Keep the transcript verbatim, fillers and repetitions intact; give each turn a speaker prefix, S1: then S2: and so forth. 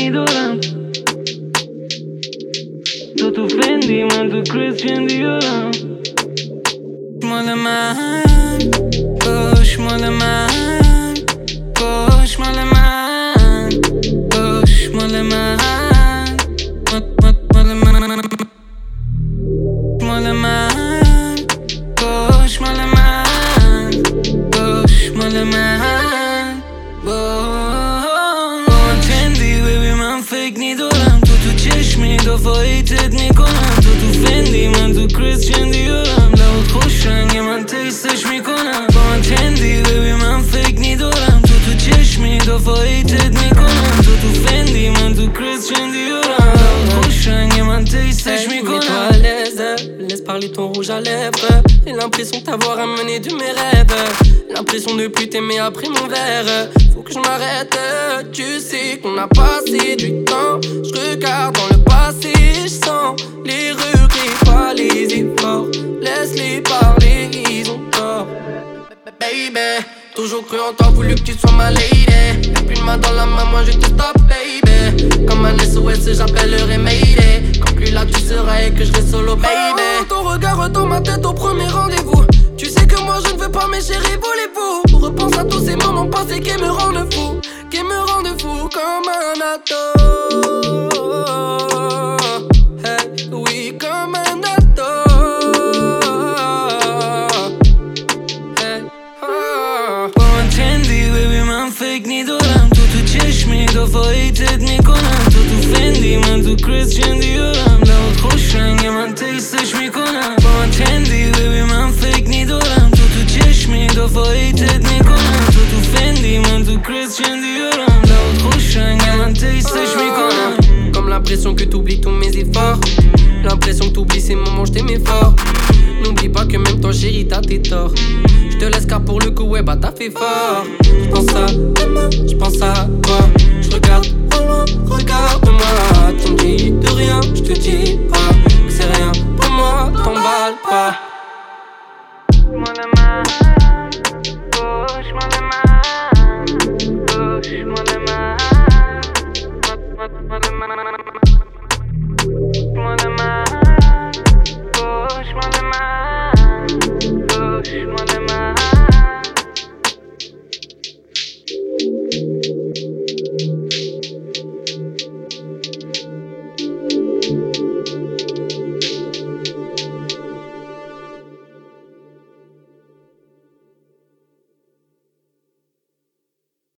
S1: دارم. تو تو فندی من تو کریستین دیارم. مال من باش، مال من باش، مال من باش، مال من مال من مال من باش، مال من باش، مال من باش. فندی ببی من فکر ندارم، تو تو چشمی دفاعیتت میکنم. تو تو فندی من تو کریستین دیارم. لبات خوش رنگه من تیستش میکنم. با من تندی ببی من فکر ندارم، تو تو چشمی دفاعیتت میکنم. تو تو فندی من تو کریستین دیارم. لبات خوش رنگه من تیستش میکنم.
S2: Laisse parler ton rouge à lèvres. J'ai l'impression de t'avoir amené de mes rêves. L'impression de plus t'aimer après mon verre. Faut que je m'arrête. Tu sais qu'on a passé du temps. Je regarde dans le passé, je sens les regrets, pas les efforts. Laisse-les parler, ils ont tort. Baby, toujours cru en toi, voulu que tu sois ma lady. Y'a plus de main dans la main, moi je te stop, baby. Comme un S O S, j'appellerai Mayday. Quand plus là tu seras et que je serai solo, baby. Oh, ton regard dans ma tête au premier rendez-vous. Tu sais que moi je ne veux pas mes chéris, voulez-vous? Repense à tous ces moments passés qui me rendent fou, qui me rendent fou comme un ado. Hey, oui, comme un ado. Hey, oh.
S1: با من تندی ببی من فکر ندارم، تو تو چشمی دفاعیتت میکنم. تو تو فندی من تو کریستین دیارم. لبات خوش رنگه من تیستش میکنم. با من تندی ببی من فکر ندارم، تو تو چشمی دفاعیتت میکنم. تو تو فندی من تو کریستین دیارم. لبات خوش رنگه من تیستش میکنم.
S2: Comme l'impression que t'oublies tous mes efforts. L'impression que t'oublies ces moments je t'aimais fort. N'oublie pas que même toi chérie t'as tes torts. J'te laisse car pour le coup ouais bah t'as fait fort. J'pense à demain, j'pense à toi. J'regarde au loin, regarde-moi. Tu me dis de rien.